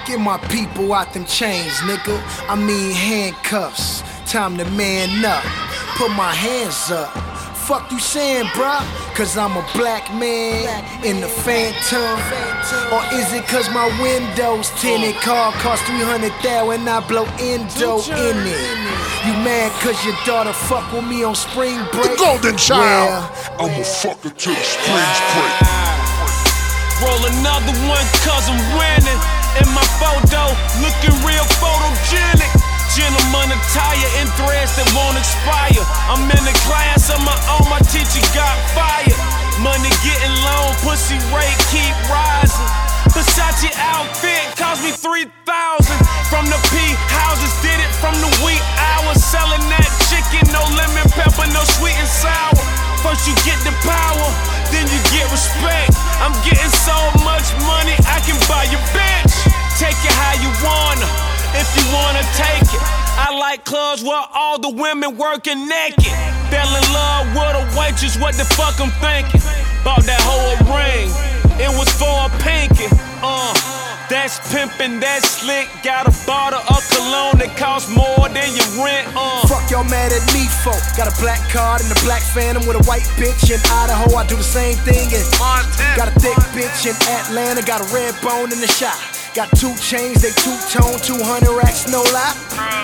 Get my people out them chains, nigga. I mean handcuffs. Time to man up. Put my hands up. Fuck you saying, bruh? Cause I'm a black man in the Phantom. Or is it cause my windows tinted? Car cost $300,000 and I blow endo in it. You mad cause your daughter fuck with me on spring break? The golden child. Well, I'ma fuck her till the springs break. Roll another one cause I'm winning. In my photo, looking real photogenic. Gentleman attire in threads that won't expire. I'm in a class of my own, my teacher got fired. Money getting low, pussy rate keep rising. Versace outfit cost me $3,000. From the P houses, did it from the wee hours. Selling that chicken, no lemon pepper, no sweet and sour. First you get the power, then you get respect. I'm getting so much money, I can buy your bitch. Take it how you wanna, if you wanna take it. I like clubs where all the women working naked. Fell in love with a waitress, what the fuck I'm thinking? Bought that whole ring, it was for a pinky. That's pimpin', that's slick. Got a bottle of cologne that costs more than your rent. Fuck y'all mad at me for. Got a black card and a black Phantom with a white bitch in Idaho. I do the same thing in Montana. Got a thick bitch in Atlanta. Got a red bone in the shop. Got 2 chains, they two-tone, 200 racks, no lie.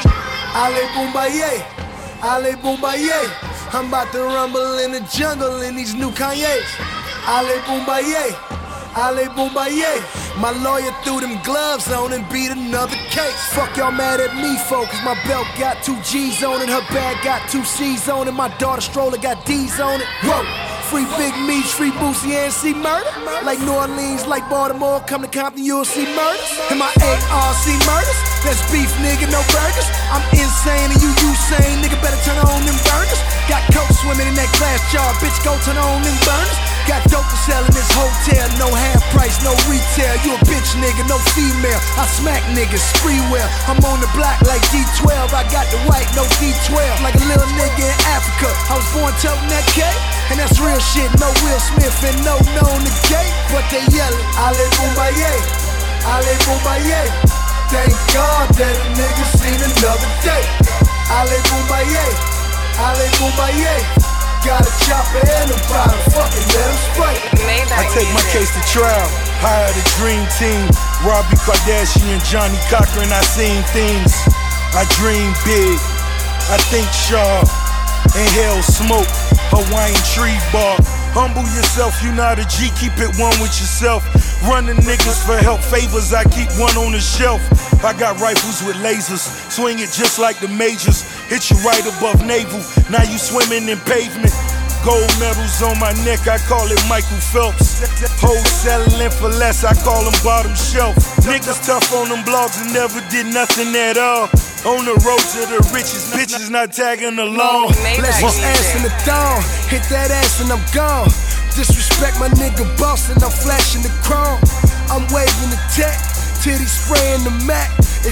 Ale Boombaye, Ale Boombaye. I'm about to rumble in the jungle in these new Kanye's. Ale Boombaye, Ale Boombaye. My lawyer threw them gloves on and beat another case. Fuck y'all mad at me for, cause my belt got 2 G's on it. Her bag got 2 C's on it. My daughter's stroller got D's on it. Whoa. Free Big Meech, free Boosie, and see murder. Like New Orleans, like Baltimore, come to Compton, you'll see murders. And my ARC murders, that's beef, nigga, no burgers. I'm insane and you Usain, nigga, better turn on them burners. Got coke swimming in that glass jar, bitch, go turn on them burners. Got dope to sell in this hotel, no half price, no retail. You a bitch, nigga, no female. I smack niggas, free well. I'm on the block like D12, I got the white, no D12. Like a little nigga in Africa, I was born toting that K. And that's real shit, no Will Smith and no known the gate. But they yelling, Ale Boombaye, Ale Boombaye. Thank God that a nigga seen another day. Ale Boombaye, Ale Boombaye. Got a chopper and a bottle, fucking let him spray. I take my case to trial, hire the dream team. Robbie Kardashian, Johnny Cochran, I seen things. I dream big, I think sharp. Inhale smoke, Hawaiian tree bark. Humble yourself, you not a G, keep it one with yourself. Running niggas for help favors, I keep one on the shelf. I got rifles with lasers, swing it just like the majors. Hit you right above navel, now you swimming in pavement. Gold medals on my neck, I call it Michael Phelps. Hoes settling for less, I call them bottom shelf. Niggas tough on them blogs and never did nothing at all. On the road to the riches, bitches not tagging along. Bless his ass in the thong, hit that ass and I'm gone. Disrespect my nigga boss and I'm flashing the chrome. I'm waving the tech, titty spraying the Mac.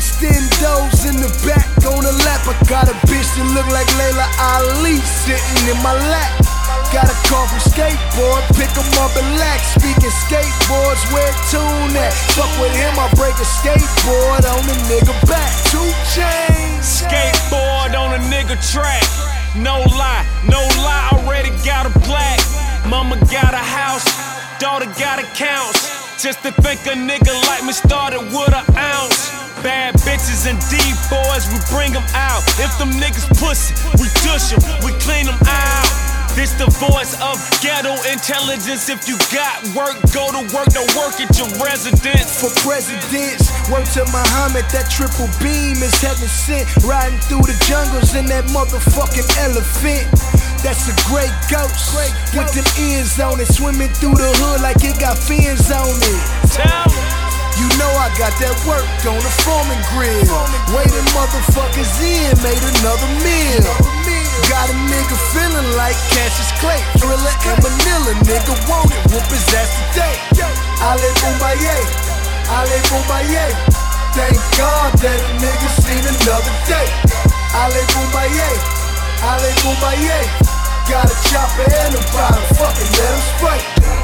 Extendos in the back on the lap. I got a bitch that look like Layla Ali sitting in my lap. Got a call from skateboard, pick 'em up and lax. Speaking skateboards, where tune at? Fuck with him, I break a skateboard on the nigga back. 2 chains. Skateboard on a nigga track. No lie, already got a plaque. Mama got a house, daughter got accounts. Just to think a nigga like me started with an ounce. Bad bitches and D-boys, we bring them out. If them niggas pussy, we dush them, we clean them out. This the voice of ghetto intelligence. If you got work, go to work, don't work at your residence. For presidents, word to Muhammad, that triple beam is heaven sent. Riding through the jungles in that motherfucking elephant. That's a great ghost, with them ears on it. Swimming through the hood like it got fins on it. You know I got that work on the Foreman grill. Waiting motherfuckers in, made another meal. Got a nigga feeling like Cassius Clay. Thriller and Manila, nigga want it, whoop his ass today. Ale Boombaye, Ale Boombaye. Thank God that a nigga seen another day. Ale Boombaye, Ale Boombaye. Got a chopper and a bottle, fucking let him spray.